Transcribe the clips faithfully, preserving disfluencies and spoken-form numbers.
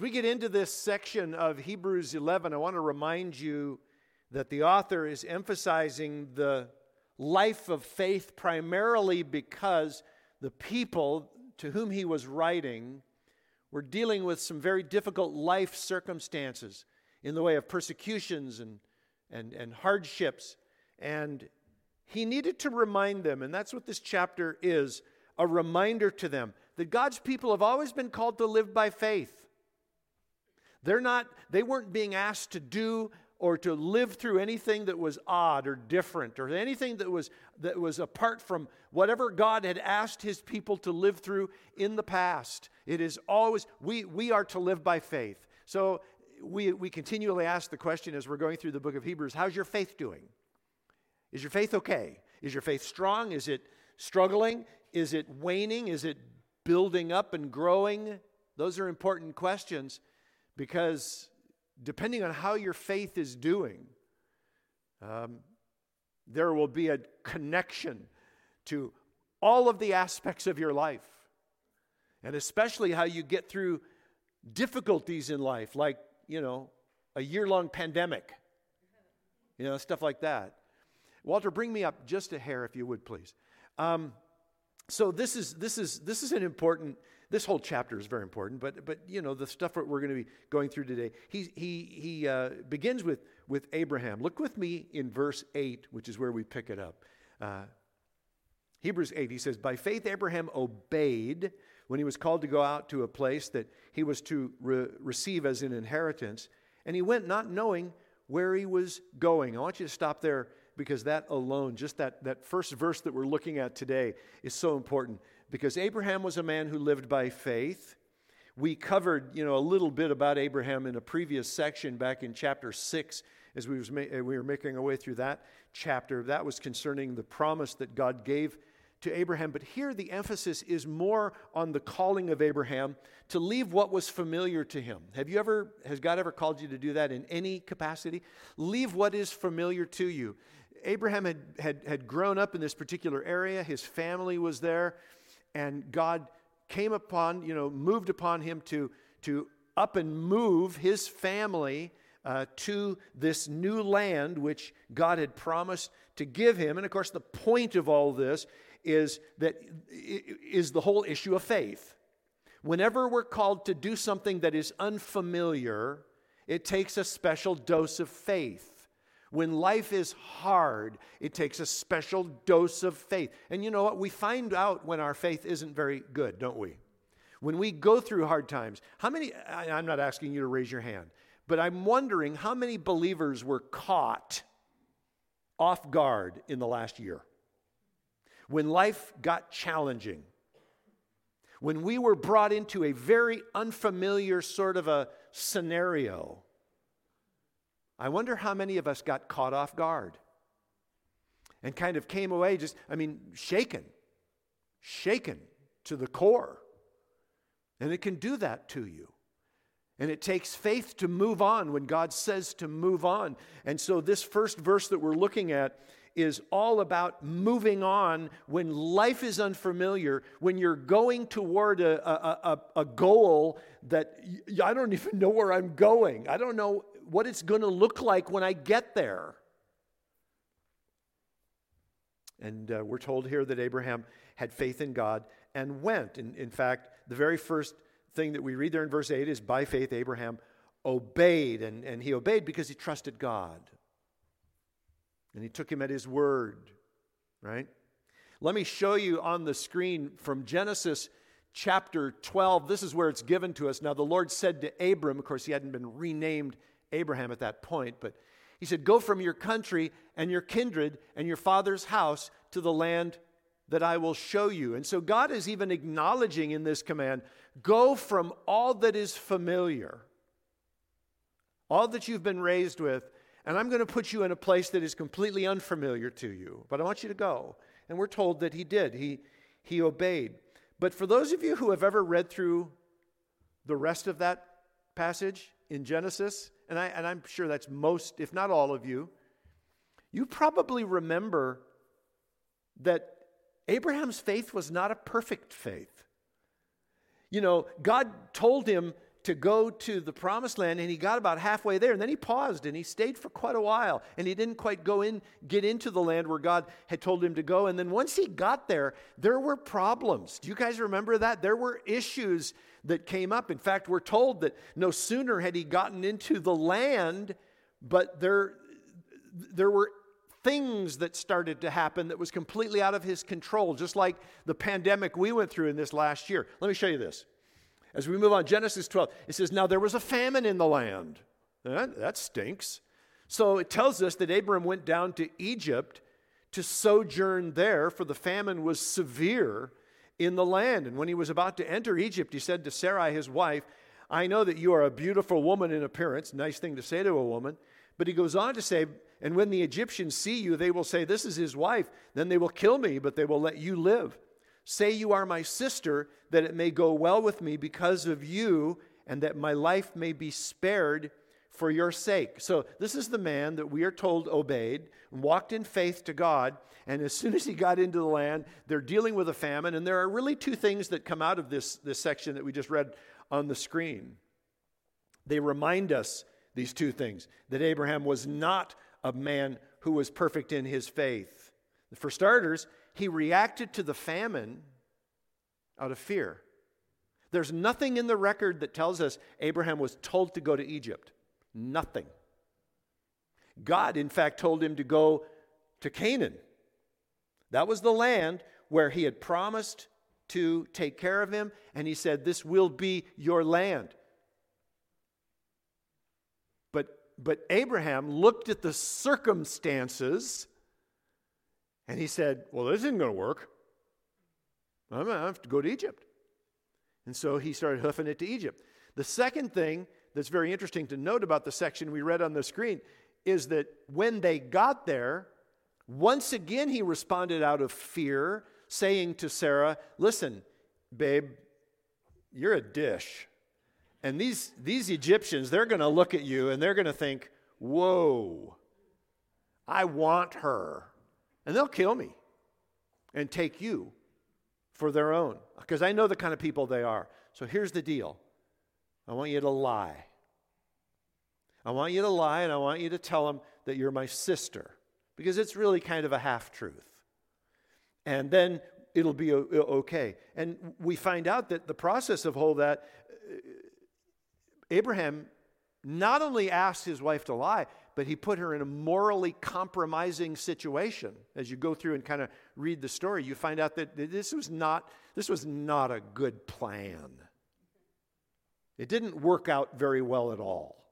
we get into this section of Hebrews eleven, I want to remind you that the author is emphasizing the life of faith primarily because the people to whom he was writing were dealing with some very difficult life circumstances in the way of persecutions and, and, and hardships. And he needed to remind them, and that's what this chapter is, a reminder to them that God's people have always been called to live by faith. They're not, they weren't being asked to do or to live through anything that was odd or different or anything that was that was apart from whatever God had asked his people to live through in the past. It is always, we, we are to live by faith. So we, we continually ask the question as we're going through the book of Hebrews, how's your faith doing? Is your faith okay? Is your faith strong? Is it struggling? Is it waning? Is it building up and growing? Those are important questions because depending on how your faith is doing, um, there will be a connection to all of the aspects of your life, and especially how you get through difficulties in life, like, you know, a year-long pandemic, you know, stuff like that. Walter, bring me up just a hair, if you would, please. Um, so this is this is this is an important. This whole chapter is very important, but but you know the stuff that we're going to be going through today. He he he uh, begins with with Abraham. Look with me in verse eight, which is where we pick it up. Uh, Hebrews eight. He says, "By faith Abraham obeyed when he was called to go out to a place that he was to re- receive as an inheritance, and he went not knowing where he was going." I want you to stop there because that alone, just that that first verse that we're looking at today, is so important. Because Abraham was a man who lived by faith. We covered, you know, a little bit about Abraham in a previous section back in chapter six as we, was ma- we were making our way through that chapter. That was concerning the promise that God gave to Abraham. But here the emphasis is more on the calling of Abraham to leave what was familiar to him. Have you ever, has God ever called you to do that in any capacity? Leave what is familiar to you. Abraham had, had, had grown up in this particular area. His family was there. And God came upon, you know, moved upon him to, to up and move his family uh, to this new land which God had promised to give him. And of course, the point of all this is that is the whole issue of faith. Whenever we're called to do something that is unfamiliar, it takes a special dose of faith. When life is hard, it takes a special dose of faith. And you know what? We find out when our faith isn't very good, don't we? When we go through hard times. How many, I'm not asking you to raise your hand, but I'm wondering how many believers were caught off guard in the last year? When life got challenging. When we were brought into a very unfamiliar sort of a scenario. I wonder how many of us got caught off guard and kind of came away just, I mean, shaken, shaken to the core. And it can do that to you. And it takes faith to move on when God says to move on. And so this first verse that we're looking at is all about moving on when life is unfamiliar, when you're going toward a, a, a, a goal that I don't even know where I'm going. I don't know what it's going to look like when I get there. And uh, we're told here that Abraham had faith in God and went. And in fact, the very first thing that we read there in verse eight is by faith Abraham obeyed. And, and he obeyed because he trusted God. And he took him at his word, right? Let me show you on the screen from Genesis chapter twelve. This is where it's given to us. Now the Lord said to Abram, of course he hadn't been renamed Abraham at that point, but he said, "Go from your country and your kindred and your father's house to the land that I will show you." And so God is even acknowledging in this command, go from all that is familiar, all that you've been raised with, and I'm going to put you in a place that is completely unfamiliar to you. But I want you to go. And we're told that he did. He, he obeyed. But for those of you who have ever read through the rest of that passage in Genesis, and, I, and I'm sure that's most, if not all of you, you probably remember that Abraham's faith was not a perfect faith. You know, God told him to go to the promised land, and he got about halfway there, and then he paused, and he stayed for quite a while, and he didn't quite go in, get into the land where God had told him to go. And then once he got there, there were problems. Do you guys remember that? There were issues that came up. In fact, we're told that no sooner had he gotten into the land, but there, there were things that started to happen that was completely out of his control, just like the pandemic we went through in this last year. Let me show you this. As we move on, Genesis twelve, it says, now there was a famine in the land. That, that stinks. So it tells us that Abram went down to Egypt to sojourn there, for the famine was severe in the land. And when he was about to enter Egypt, he said to Sarai, his wife, I know that you are a beautiful woman in appearance. Nice thing to say to a woman. But he goes on to say, and when the Egyptians see you, they will say, this is his wife. Then they will kill me, but they will let you live. Say you are my sister, that it may go well with me because of you, and that my life may be spared for your sake. So this is the man that we are told obeyed and walked in faith to God. And as soon as he got into the land, they're dealing with a famine. And there are really two things that come out of this, this section that we just read on the screen. They remind us, these two things, that Abraham was not a man who was perfect in his faith. For starters, he reacted to the famine out of fear. There's nothing in the record that tells us Abraham was told to go to Egypt. Nothing. God, in fact, told him to go to Canaan. That was the land where he had promised to take care of him, and he said, this will be your land. But, but Abraham looked at the circumstances, and he said, well, this isn't going to work. I'm going to have to go to Egypt. And so he started hoofing it to Egypt. The second thing that's very interesting to note about the section we read on the screen is that when they got there, once again he responded out of fear, saying to Sarah, listen, babe, you're a dish. And these, these Egyptians, they're going to look at you and they're going to think, whoa, I want her. And they'll kill me and take you for their own, because I know the kind of people they are. So here's the deal. I want you to lie. I want you to lie, and I want you to tell them that you're my sister, because it's really kind of a half-truth. And then it'll be okay. And we find out that the process of all that, Abraham not only asked his wife to lie, but he put her in a morally compromising situation. As you go through and kind of read the story, you find out that this was not, this was not a good plan. It didn't work out very well at all.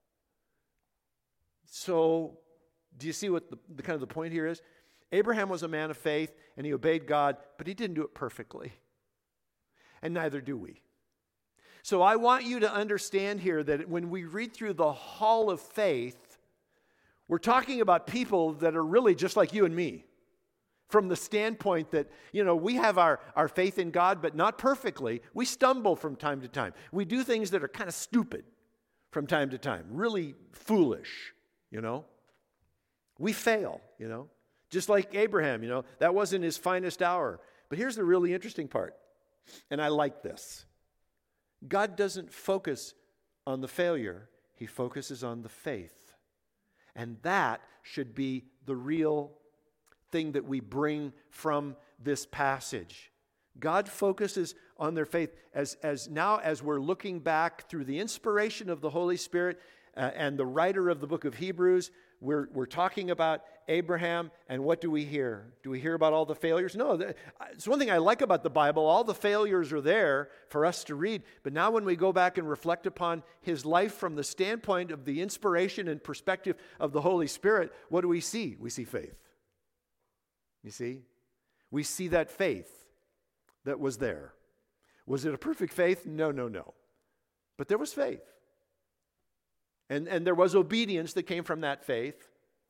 So, do you see what the, the kind of the point here is? Abraham was a man of faith, and he obeyed God, but he didn't do it perfectly. And neither do we. So I want you to understand here that when we read through the hall of faith, we're talking about people that are really just like you and me. From the standpoint that, you know, we have our, our faith in God, but not perfectly. We stumble from time to time. We do things that are kind of stupid from time to time. Really foolish, you know. We fail, you know. Just like Abraham, you know. That wasn't his finest hour. But here's the really interesting part. And I like this. God doesn't focus on the failure. He focuses on the faith. And that should be the real thing that we bring from this passage. God focuses on their faith as, as now as we're looking back through the inspiration of the Holy Spirit uh, and the writer of the book of Hebrews. We're, we're talking about Abraham, and what do we hear? Do we hear about all the failures? No, the, it's one thing I like about the Bible. All the failures are there for us to read. But now when we go back and reflect upon his life from the standpoint of the inspiration and perspective of the Holy Spirit, what do we see? We see faith. You see? We see that faith that was there. Was it a perfect faith? No, no, no. But there was faith. And, and there was obedience that came from that faith,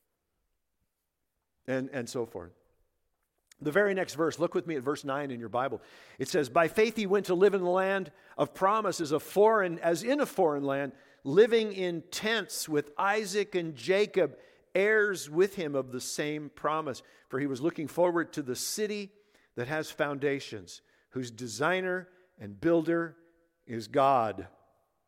and, and so forth. The very next verse, look with me at verse nine in your Bible. It says, by faith he went to live in the land of promise as a foreign, as in a foreign land, living in tents with Isaac and Jacob, heirs with him of the same promise. For he was looking forward to the city that has foundations, whose designer and builder is God.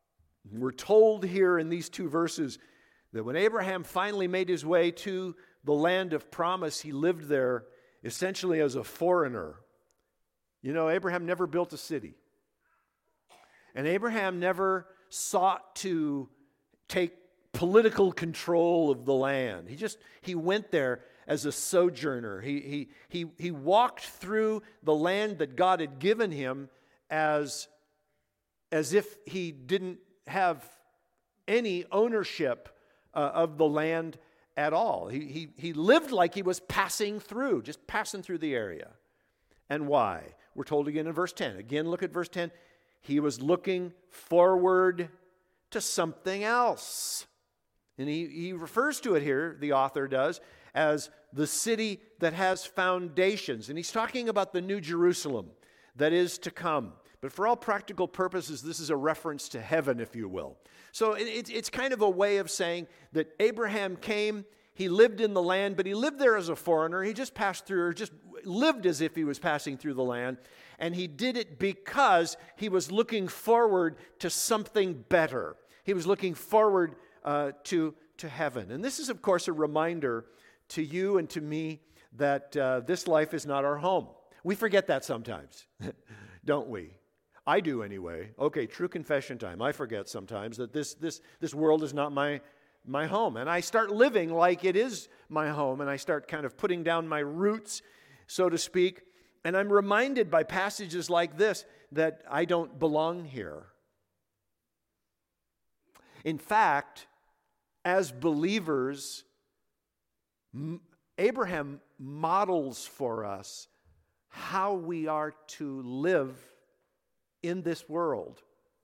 We're told here in these two verses that when Abraham finally made his way to the land of promise, he lived there essentially as a foreigner. You know, Abraham never built a city. And Abraham never sought to take political control of the land. He just, he went there as a sojourner. He, he, he, he walked through the land that God had given him as, as if he didn't have any ownership uh, of the land at all. He, he, he lived like he was passing through, just passing through the area. And why? We're told again in verse ten. Again, look at verse ten. He was looking forward to something else. And he, he refers to it here, the author does, as the city that has foundations. And he's talking about the New Jerusalem that is to come. But for all practical purposes, this is a reference to heaven, if you will. So it, it, it's kind of a way of saying that Abraham came, he lived in the land, but he lived there as a foreigner. He just passed through, or just lived as if he was passing through the land. And he did it because he was looking forward to something better. He was looking forward uh, to, to heaven. And this is, of course, a reminder to you and to me that uh, this life is not our home. We forget that sometimes, don't we? I do anyway. Okay, true confession time. I forget sometimes that this this this world is not my my home. And I start living like it is my home, and I start kind of putting down my roots, so to speak. And I'm reminded by passages like this that I don't belong here. In fact, as believers, Abraham models for us how we are to live in this world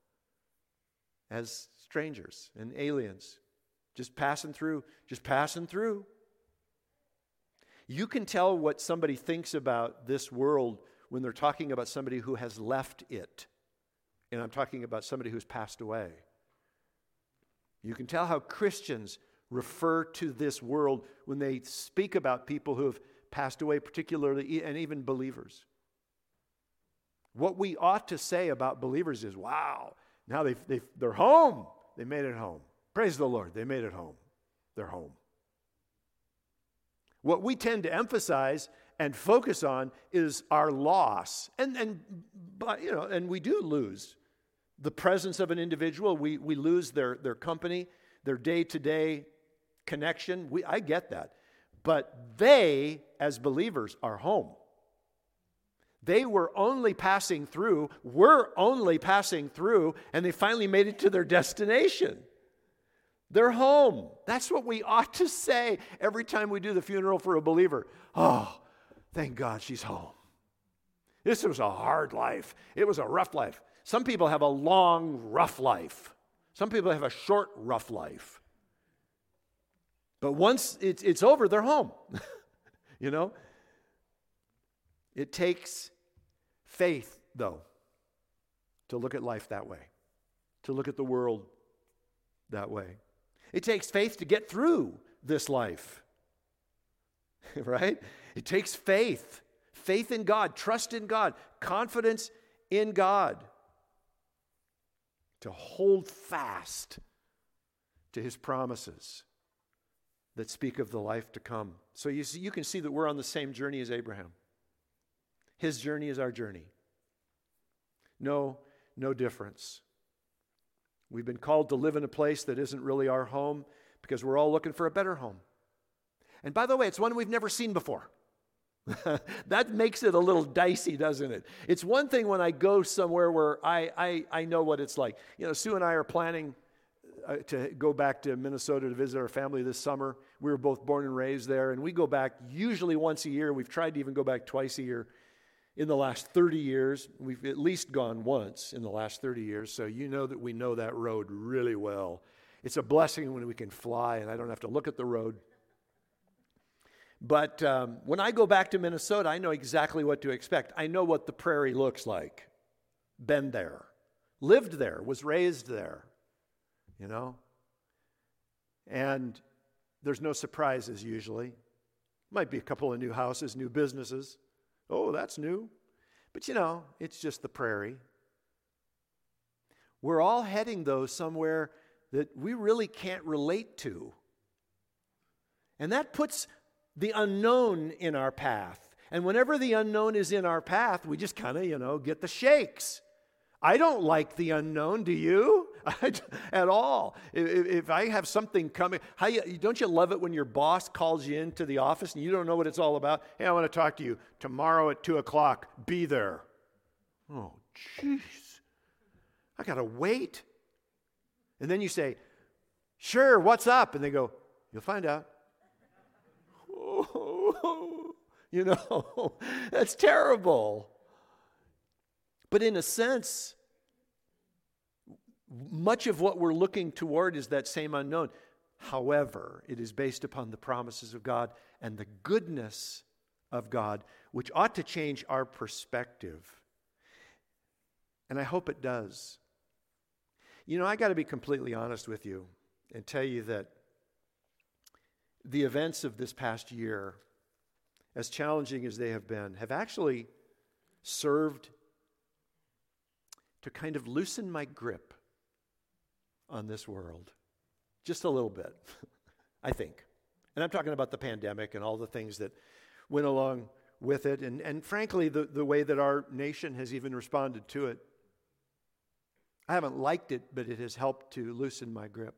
as strangers and aliens, just passing through, just passing through. You can tell what somebody thinks about this world when they're talking about somebody who has left it. And I'm talking about somebody who's passed away. You can tell how Christians refer to this world when they speak about people who have passed away, particularly, and even believers. What we ought to say about believers is, wow, now they've, they've, they're home. They made it home. Praise the Lord, they made it home. They're home. What we tend to emphasize and focus on is our loss. And, and but, you know, and we do lose the presence of an individual. We, we lose their, their company, their day-to-day connection. We, I get that. But they, as believers, are home. They were only passing through, were only passing through, and they finally made it to their destination. They're home. That's what we ought to say every time we do the funeral for a believer. Oh, thank God she's home. This was a hard life. It was a rough life. Some people have a long, rough life. Some people have a short, rough life. But once it's, it's over, they're home. You know? It takes faith, though, to look at life that way, to look at the world that way. It takes faith to get through this life, right? It takes faith, faith in God, trust in God, confidence in God, to hold fast to His promises that speak of the life to come. So you see, you can see that we're on the same journey as Abraham. His journey is our journey. No, no difference. We've been called to live in a place that isn't really our home because we're all looking for a better home. And by the way, it's one we've never seen before. That makes it a little dicey, doesn't it? It's one thing when I go somewhere where I, I, I know what it's like. You know, Sue and I are planning uh, to go back to Minnesota to visit our family this summer. We were both born and raised there, and we go back usually once a year. We've tried to even go back twice a year. In the last thirty years, we've at least gone once in the last thirty years, so you know that we know that road really well. It's a blessing when we can fly and I don't have to look at the road. But um, when I go back to Minnesota, I know exactly what to expect. I know what the prairie looks like. Been there, lived there, was raised there, you know. And there's no surprises usually. Might be a couple of new houses, new businesses. Oh, that's new. But you know, it's just the prairie. we're all heading, though, somewhere that we really can't relate to. And that puts the unknown in our path. And whenever the unknown is in our path, we just kind of, you know, get the shakes. I don't like the unknown, do you? At all. If, if I have something coming, how you, don't you love it when your boss calls you into the office and you don't know what it's all about? Hey, I want to talk to you tomorrow at two o'clock. Be there. Oh, jeez. I got to wait. And then you say, sure, what's up? And they go, you'll find out. Oh, you know, that's terrible. But in a sense, much of what we're looking toward is that same unknown. However, it is based upon the promises of God and the goodness of God, which ought to change our perspective. And I hope it does. You know, I got to be completely honest with you and tell you that the events of this past year, as challenging as they have been, have actually served to kind of loosen my grip on this world. Just a little bit, I think. And I'm talking about the pandemic and all the things that went along with it, and, and frankly, the, the way that our nation has even responded to it. I haven't liked it, but it has helped to loosen my grip.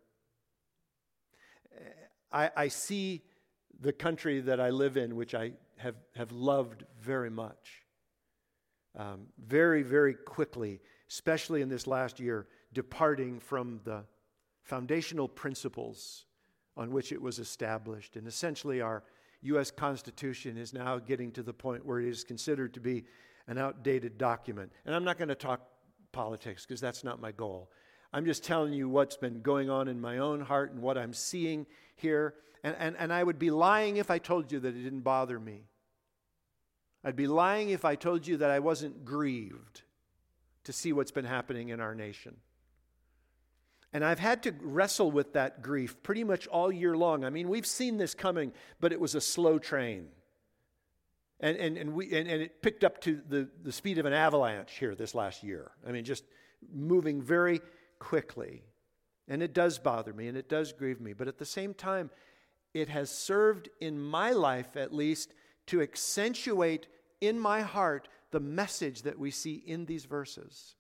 I, I see the country that I live in, which I have, have loved very much, um, very, very quickly, especially in this last year, departing from the foundational principles on which it was established. And essentially our U S Constitution is now getting to the point where it is considered to be an outdated document. And I'm not going to talk politics because that's not my goal. I'm just telling you what's been going on in my own heart and what I'm seeing here. And, and, and I would be lying if I told you that it didn't bother me. I'd be lying if I told you that I wasn't grieved to see what's been happening in our nation. And I've had to wrestle with that grief pretty much all year long. I mean, we've seen this coming, but it was a slow train. And and and we and, and it picked up to the, the speed of an avalanche here this last year. I mean, just moving very quickly. And it does bother me and it does grieve me. But at the same time, it has served in my life at least to accentuate in my heart the message that we see in these verses.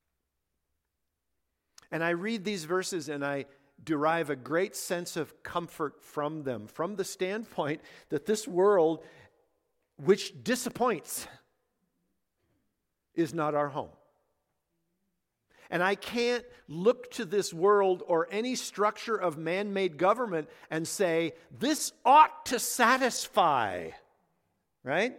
And I read these verses and I derive a great sense of comfort from them, from the standpoint that this world, which disappoints, is not our home. And I can't look to this world or any structure of man-made government and say, this ought to satisfy, right?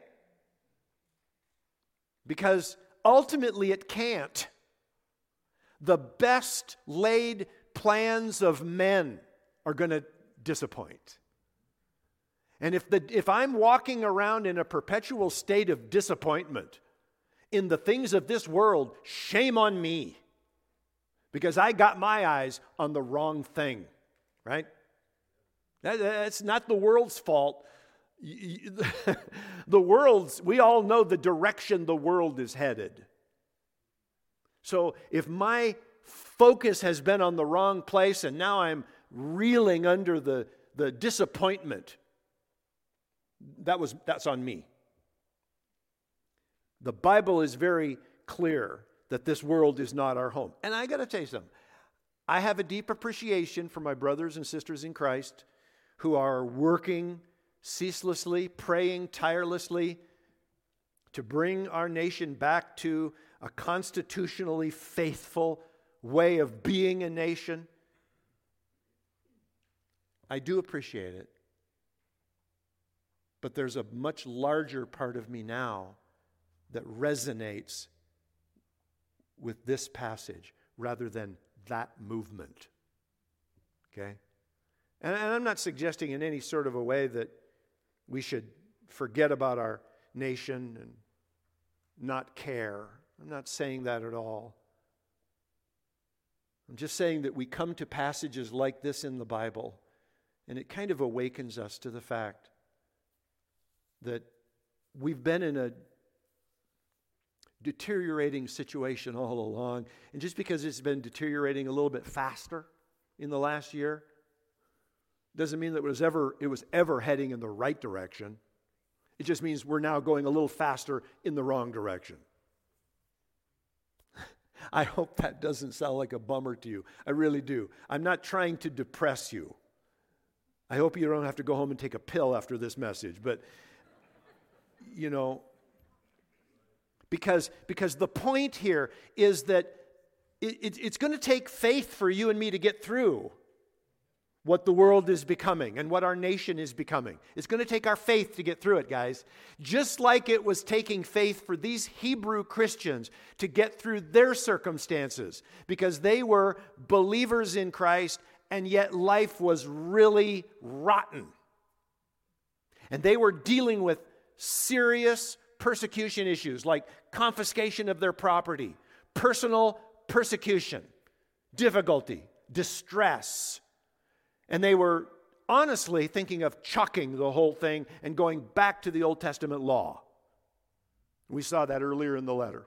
Because ultimately it can't. The best laid plans of men are going to disappoint. And if the if I'm walking around in a perpetual state of disappointment in the things of this world, shame on me. Because I got my eyes on the wrong thing, right? That, that's not the world's fault. The world's, we all know the direction the world is headed. So if my focus has been on the wrong place and now I'm reeling under the, the disappointment, that was that's on me. The Bible is very clear that this world is not our home. And I got to tell you something. I have a deep appreciation for my brothers and sisters in Christ who are working ceaselessly, praying tirelessly to bring our nation back to a constitutionally faithful way of being a nation. I do appreciate it. But there's a much larger part of me now that resonates with this passage rather than that movement. Okay? And, and I'm not suggesting in any sort of a way that we should forget about our nation and not care. I'm not saying that at all. I'm just saying that we come to passages like this in the Bible, and it kind of awakens us to the fact that we've been in a deteriorating situation all along. And just because it's been deteriorating a little bit faster in the last year doesn't mean that it was ever, it was ever heading in the right direction. It just means we're now going a little faster in the wrong direction. I hope that doesn't sound like a bummer to you. I really do. I'm not trying to depress you. I hope you don't have to go home and take a pill after this message. But, you know, because, because the point here is that it, it, it's going to take faith for you and me to get through what the world is becoming and what our nation is becoming. It's going to take our faith to get through it, guys. Just like it was taking faith for these Hebrew Christians to get through their circumstances, because they were believers in Christ, and yet life was really rotten. And they were dealing with serious persecution issues like confiscation of their property, personal persecution, difficulty, distress. And they were honestly thinking of chucking the whole thing and going back to the Old Testament law. We saw that earlier in the letter.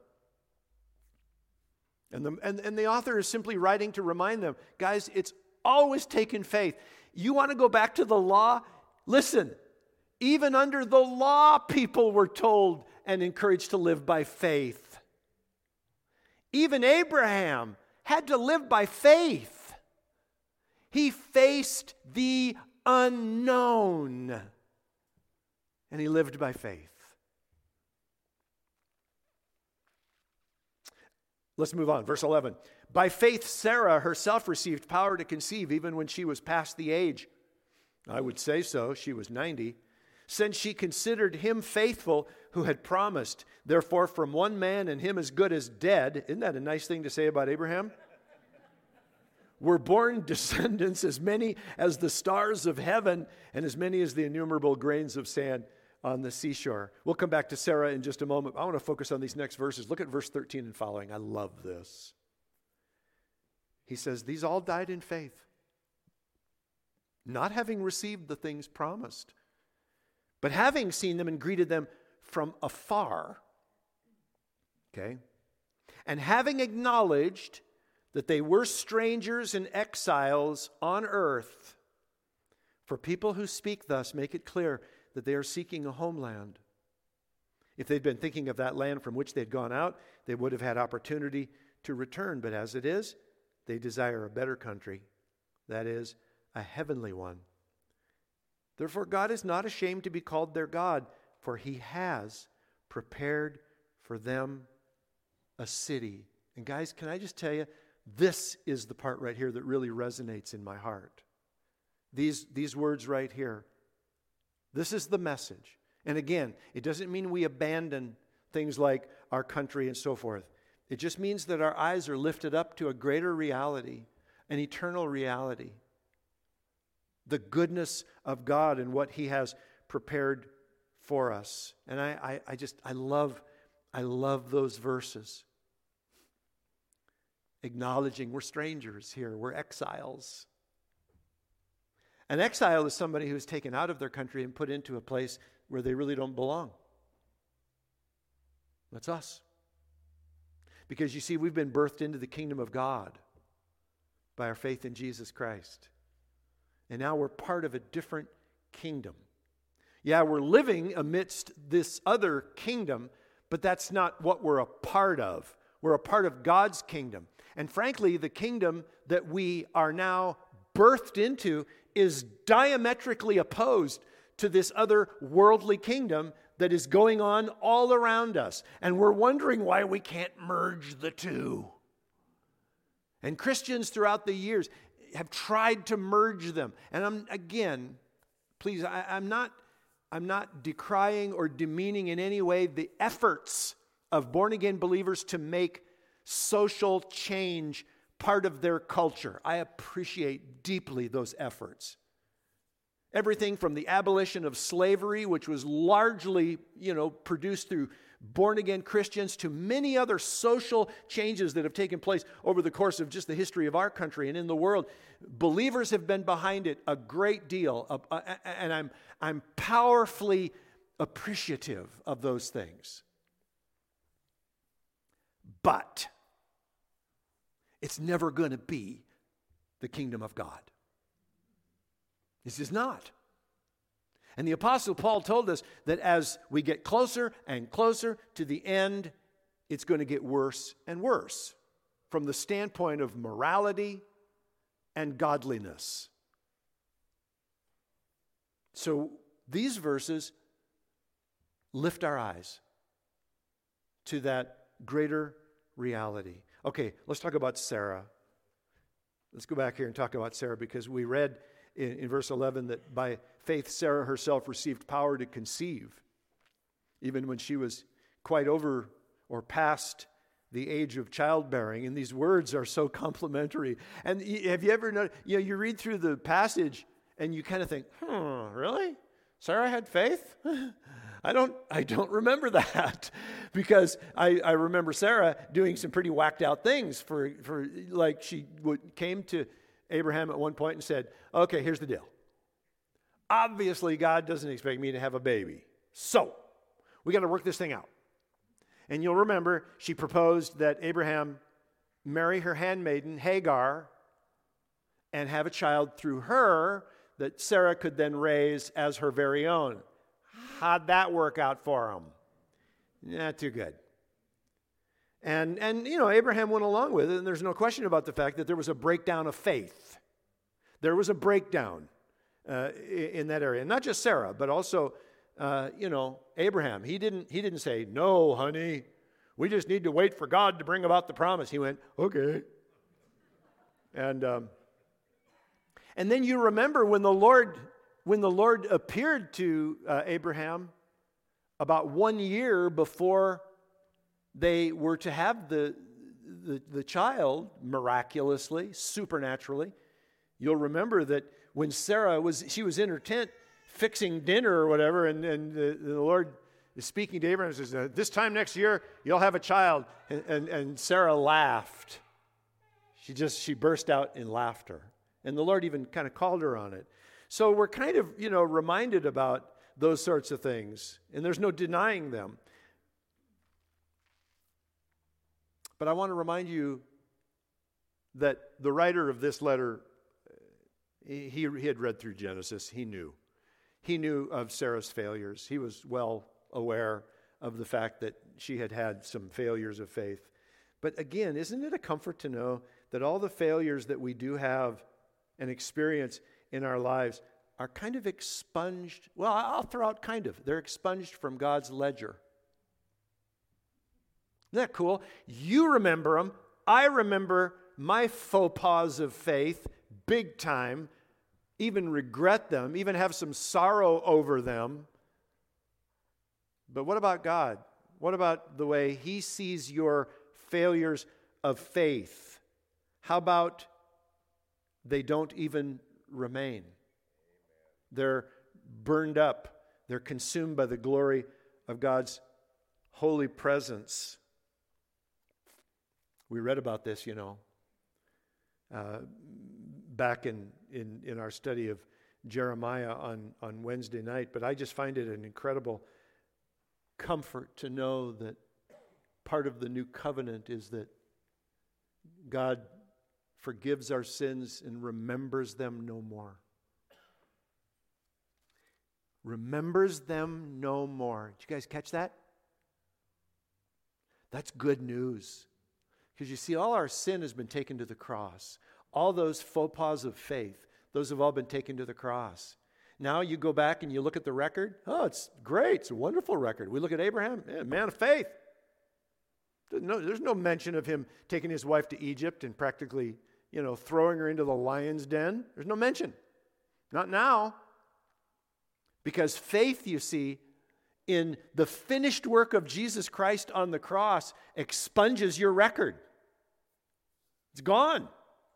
And the, and, and the author is simply writing to remind them, guys, it's always taken faith. You want to go back to the law? Listen, even under the law, people were told and encouraged to live by faith. Even Abraham had to live by faith. He faced the unknown, and he lived by faith. Let's move on. Verse eleven. By faith, Sarah herself received power to conceive even when she was past the age. I would say so. She was ninety. Since she considered him faithful who had promised. Therefore, from one man and him as good as dead. Isn't that a nice thing to say about Abraham? Were born descendants as many as the stars of heaven and as many as the innumerable grains of sand on the seashore. We'll come back to Sarah in just a moment. I want to focus on these next verses. Look at verse thirteen and following. I love this. He says, these all died in faith, not having received the things promised, but having seen them and greeted them from afar. Okay? And having acknowledged that they were strangers and exiles on earth. For people who speak thus make it clear that they are seeking a homeland. If they'd been thinking of that land from which they'd gone out, they would have had opportunity to return. But as it is, they desire a better country, that is, a heavenly one. Therefore, God is not ashamed to be called their God, for he has prepared for them a city. And guys, can I just tell you, this is the part right here that really resonates in my heart. These, these words right here. This is the message. And again, it doesn't mean we abandon things like our country and so forth. It just means that our eyes are lifted up to a greater reality, an eternal reality. The goodness of God and what he has prepared for us. And I, I, I just, I love, I love those verses. Acknowledging we're strangers here, we're exiles. An exile is somebody who's taken out of their country and put into a place where they really don't belong. That's us. Because you see, we've been birthed into the kingdom of God by our faith in Jesus Christ. And now we're part of a different kingdom. Yeah, we're living amidst this other kingdom, but that's not what we're a part of. We're a part of God's kingdom. And frankly, the kingdom that we are now birthed into is diametrically opposed to this other worldly kingdom that is going on all around us. And we're wondering why we can't merge the two. And Christians throughout the years have tried to merge them. And I'm, again, please, I, I'm not, I'm not decrying or demeaning in any way the efforts of born-again believers to make social change part of their culture. I appreciate deeply those efforts. Everything from the abolition of slavery, which was largely, you know, produced through born-again Christians, to many other social changes that have taken place over the course of just the history of our country and in the world. Believers have been behind it a great deal, and I'm, I'm powerfully appreciative of those things. but it's never going to be the kingdom of God. This is not. And the Apostle Paul told us that as we get closer and closer to the end, it's going to get worse and worse from the standpoint of morality and godliness. So these verses lift our eyes to that greater reality. Okay, let's talk about Sarah. Let's go back here and talk about Sarah, because we read in, in verse eleven that by faith Sarah herself received power to conceive, even when she was quite over or past the age of childbearing. And these words are so complimentary. And have you ever noticed, you know, you read through the passage and you kind of think, hmm, really? Sarah had faith? I don't I don't remember that, because I, I remember Sarah doing some pretty whacked out things for, for like she would, came to Abraham at one point and said, okay, here's the deal. Obviously, God doesn't expect me to have a baby. So, we got to work this thing out. And you'll remember she proposed that Abraham marry her handmaiden, Hagar, and have a child through her that Sarah could then raise as her very own. How'd that work out for him? Not too good. And, and, you know, Abraham went along with it, and there's no question about the fact that there was a breakdown of faith. There was a breakdown uh, in that area. And not just Sarah, but also, uh, you know, Abraham. He didn't, he didn't say, no, honey, we just need to wait for God to bring about the promise. He went, okay. And, um, and then you remember when the Lord... When the Lord appeared to uh, Abraham about one year before they were to have the, the, the child, miraculously, supernaturally, you'll remember that when Sarah was, she was in her tent fixing dinner or whatever, and, and the, the Lord is speaking to Abraham and says, this time next year, you'll have a child. And, and, and Sarah laughed. She just, she burst out in laughter. And the Lord even kind of called her on it. So we're kind of, you know, reminded about those sorts of things, and there's no denying them. But I want to remind you that the writer of this letter, he, he had read through Genesis. He knew. He knew of Sarah's failures. He was well aware of the fact that she had had some failures of faith. But again, isn't it a comfort to know that all the failures that we do have and experience in our lives are kind of expunged? Well, I'll throw out kind of. They're expunged from God's ledger. Isn't that cool? You remember them. I remember my faux pas of faith big time, even regret them, even have some sorrow over them. But what about God? What about the way He sees your failures of faith? How about they don't even remain? They're burned up. They're consumed by the glory of God's holy presence. We read about this, you know, uh, back in, in, in our study of Jeremiah on, on Wednesday night. But I just find it an incredible comfort to know that part of the new covenant is that God forgives our sins and remembers them no more. Remembers them no more. Did you guys catch that? That's good news. Because you see, all our sin has been taken to the cross. All those faux pas of faith, those have all been taken to the cross. Now you go back and you look at the record. Oh, it's great. It's a wonderful record. We look at Abraham, yeah, man of faith. There's no, there's no mention of him taking his wife to Egypt and practically, you know, throwing her into the lion's den. There's no mention. Not now. Because faith, you see, in the finished work of Jesus Christ on the cross expunges your record. It's gone.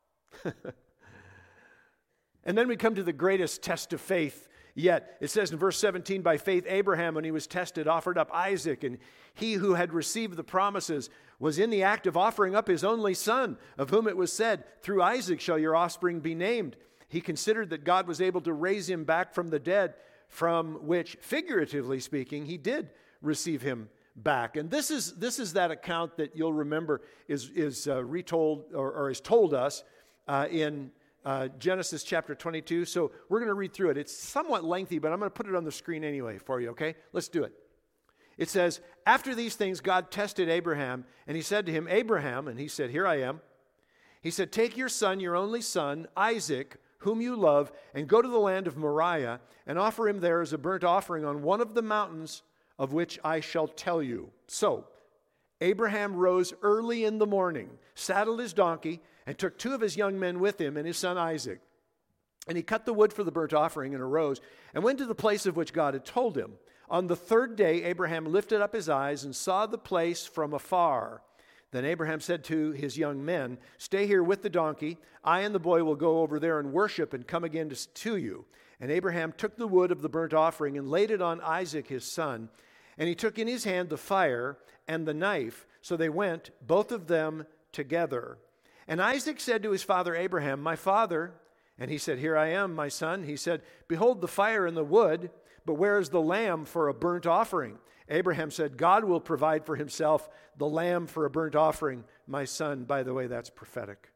And then we come to the greatest test of faith yet. It says in verse seventeen, by faith Abraham, when he was tested, offered up Isaac, and he who had received the promises was in the act of offering up his only son, of whom it was said, through Isaac shall your offspring be named. He considered that God was able to raise him back from the dead, from which, figuratively speaking, he did receive him back. And this is this is that account that you'll remember is, is uh, retold or, or is told us uh, in uh, Genesis chapter twenty-two. So we're going to read through it. It's somewhat lengthy, but I'm going to put it on the screen anyway for you, okay? Let's do it. It says, after these things, God tested Abraham, and he said to him, Abraham, and he said, here I am. He said, take your son, your only son, Isaac, whom you love, and go to the land of Moriah, and offer him there as a burnt offering on one of the mountains of which I shall tell you. So Abraham rose early in the morning, saddled his donkey, and took two of his young men with him and his son Isaac. And he cut the wood for the burnt offering and arose and went to the place of which God had told him. On the third day, Abraham lifted up his eyes and saw the place from afar. Then Abraham said to his young men, stay here with the donkey. I and the boy will go over there and worship and come again to, to you. And Abraham took the wood of the burnt offering and laid it on Isaac his son. And he took in his hand the fire and the knife. So they went, both of them together. And Isaac said to his father Abraham, my father. And he said, here I am, my son. He said, behold the fire and the wood, but where is the lamb for a burnt offering? Abraham said, God will provide for himself the lamb for a burnt offering, my son. By the way, that's prophetic.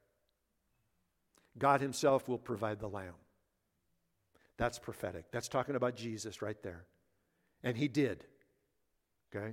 God himself will provide the lamb. That's prophetic. That's talking about Jesus right there. And he did. Okay?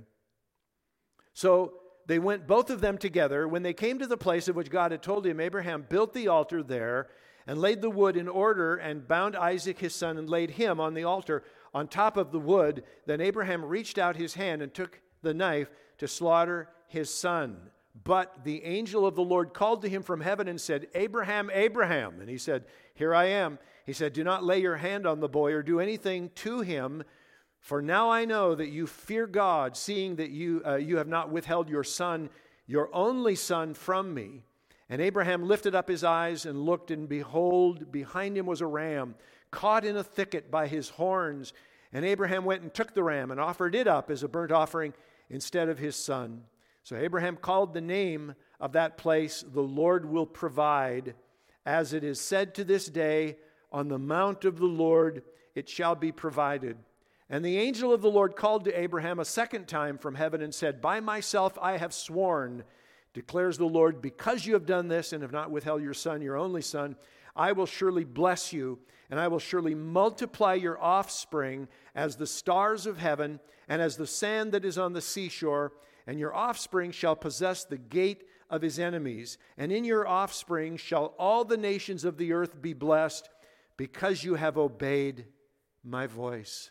So they went, both of them together. When they came to the place of which God had told him, Abraham built the altar there and laid the wood in order and bound Isaac his son and laid him on the altar on top of the wood. Then Abraham reached out his hand and took the knife to slaughter his son. But the angel of the Lord called to him from heaven and said, Abraham, Abraham. And he said, here I am. He said, do not lay your hand on the boy or do anything to him. For now I know that you fear God, seeing that you, uh, you have not withheld your son, your only son, from me. And Abraham lifted up his eyes and looked, and behold, behind him was a ram, caught in a thicket by his horns. And Abraham went and took the ram and offered it up as a burnt offering instead of his son. So Abraham called the name of that place, the Lord will provide. As it is said to this day, on the mount of the Lord it shall be provided. And the angel of the Lord called to Abraham a second time from heaven and said, by myself I have sworn, declares the Lord, because you have done this and have not withheld your son, your only son, I will surely bless you, and I will surely multiply your offspring as the stars of heaven and as the sand that is on the seashore, and your offspring shall possess the gate of his enemies. And in your offspring shall all the nations of the earth be blessed, because you have obeyed my voice.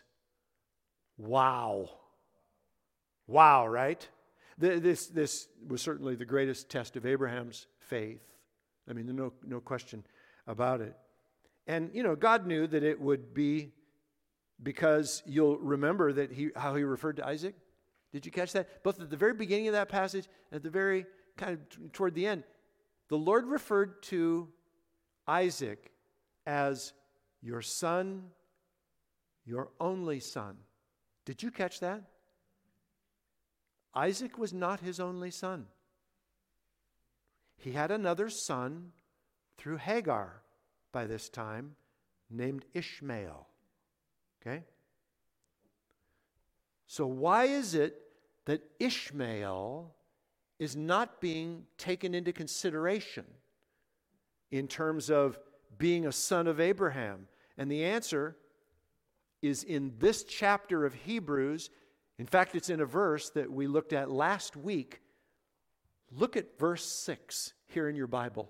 Wow. Wow, right? This, this was certainly the greatest test of Abraham's faith. I mean, there's no, no question about it. And, you know, God knew that it would be, because you'll remember that he how he referred to Isaac. Did you catch that? Both at the very beginning of that passage and at the very kind of t- toward the end. The Lord referred to Isaac as your son, your only son. Did you catch that? Isaac was not his only son. He had another son through Hagar by this time named Ishmael. Okay? So why is it that Ishmael is not being taken into consideration in terms of being a son of Abraham? And the answer is in this chapter of Hebrews. In fact, it's in a verse that we looked at last week. Look at verse six here in your Bible.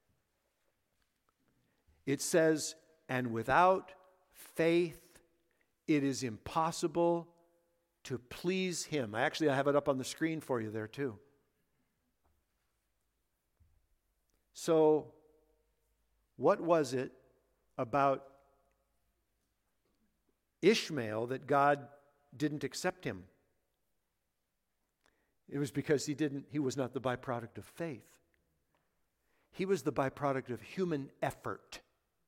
It says, and without faith it is impossible to please him. I actually I have it up on the screen for you there too. So, what was it about Ishmael that God didn't accept him? It was because he didn't he was not the byproduct of faith. He was the byproduct of human effort.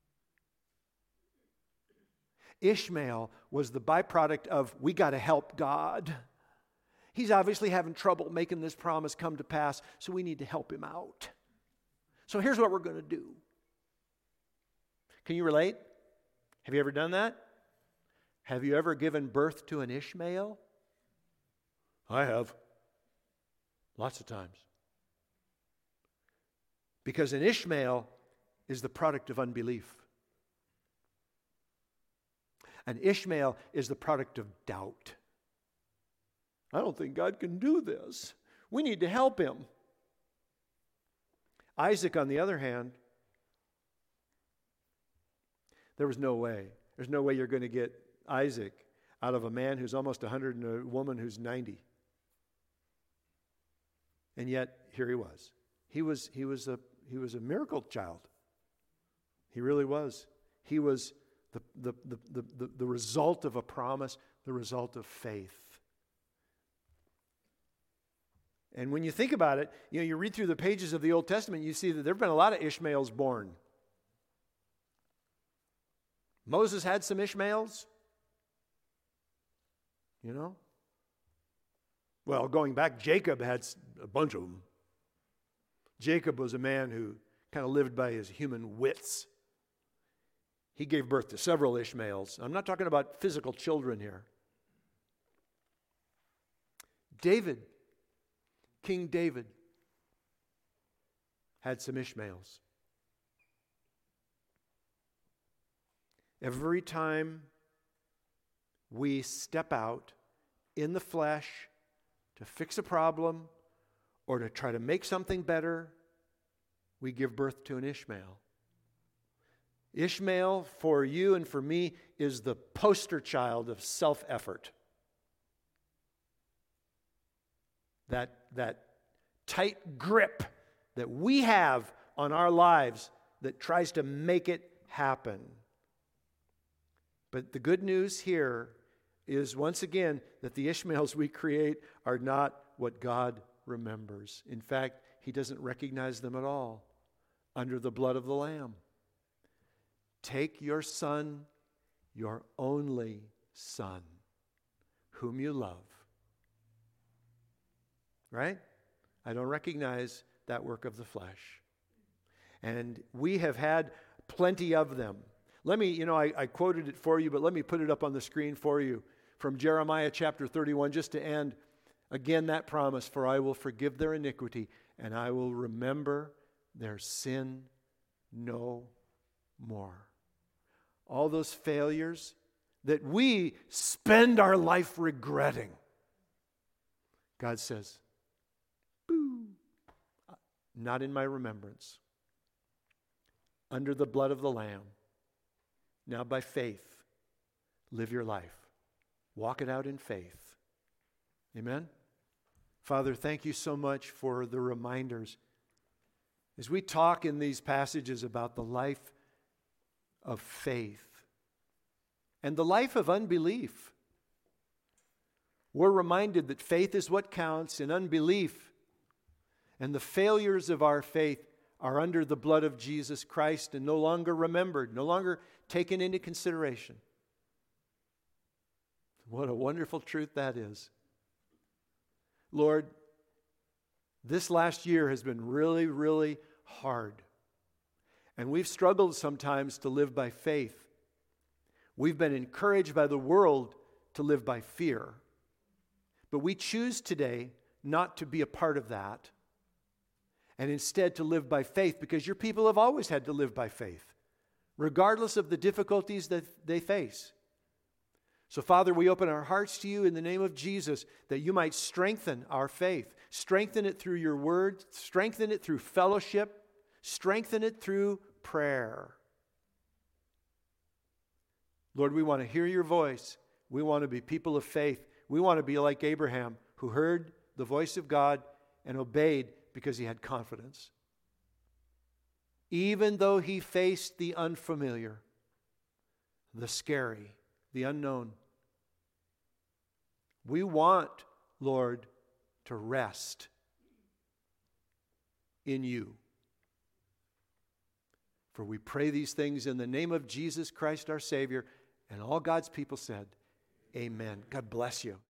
Ishmael was the byproduct of, we got to help God. He's obviously having trouble making this promise come to pass, so we need to help him out. So here's what we're going to do. Can you relate? Have you ever done that? Have you ever given birth to an Ishmael? I have. Lots of times. Because an Ishmael is the product of unbelief. An Ishmael is the product of doubt. I don't think God can do this. We need to help him. Isaac, on the other hand, there was no way. There's no way you're going to get Isaac out of a man who's almost one hundred and a woman who's ninety. And yet, here he was. He was, he was a, he was a miracle child. He really was. He was the, the, the, the, the, the result of a promise, the result of faith. And when you think about it, you know, you read through the pages of the Old Testament, you see that there have been a lot of Ishmaels born. Moses had some Ishmaels. You know? Well, going back, Jacob had a bunch of them. Jacob was a man who kind of lived by his human wits. He gave birth to several Ishmaels. I'm not talking about physical children here. David, King David, had some Ishmaels. Every time we step out in the flesh to fix a problem or to try to make something better, we give birth to an Ishmael. Ishmael, for you and for me, is the poster child of self-effort. That, that tight grip that we have on our lives that tries to make it happen. But the good news here is, once again, that the Ishmaels we create are not what God remembers. In fact, he doesn't recognize them at all under the blood of the Lamb. Take your son, your only son, whom you love. Right? I don't recognize that work of the flesh. And we have had plenty of them. Let me, you know, I, I quoted it for you, but let me put it up on the screen for you from Jeremiah chapter thirty-one, just to end again that promise, for I will forgive their iniquity and I will remember their sin no more. All those failures that we spend our life regretting. God says, boo, not in my remembrance. Under the blood of the Lamb. Now by faith, live your life. Walk it out in faith. Amen? Father, thank you so much for the reminders. As we talk in these passages about the life of faith and the life of unbelief, we're reminded that faith is what counts, and unbelief and the failures of our faith are under the blood of Jesus Christ and no longer remembered, no longer taken into consideration. What a wonderful truth that is. Lord, this last year has been really, really hard. And we've struggled sometimes to live by faith. We've been encouraged by the world to live by fear. But we choose today not to be a part of that, and instead to live by faith, because your people have always had to live by faith, regardless of the difficulties that they face. So, Father, we open our hearts to you in the name of Jesus, that you might strengthen our faith. Strengthen it through your word. Strengthen it through fellowship. Strengthen it through prayer. Lord, we want to hear your voice. We want to be people of faith. We want to be like Abraham, who heard the voice of God and obeyed because he had confidence. Even though he faced the unfamiliar, the scary, the unknown. We want, Lord, to rest in you. For we pray these things in the name of Jesus Christ our Savior, and all God's people said, amen. God bless you.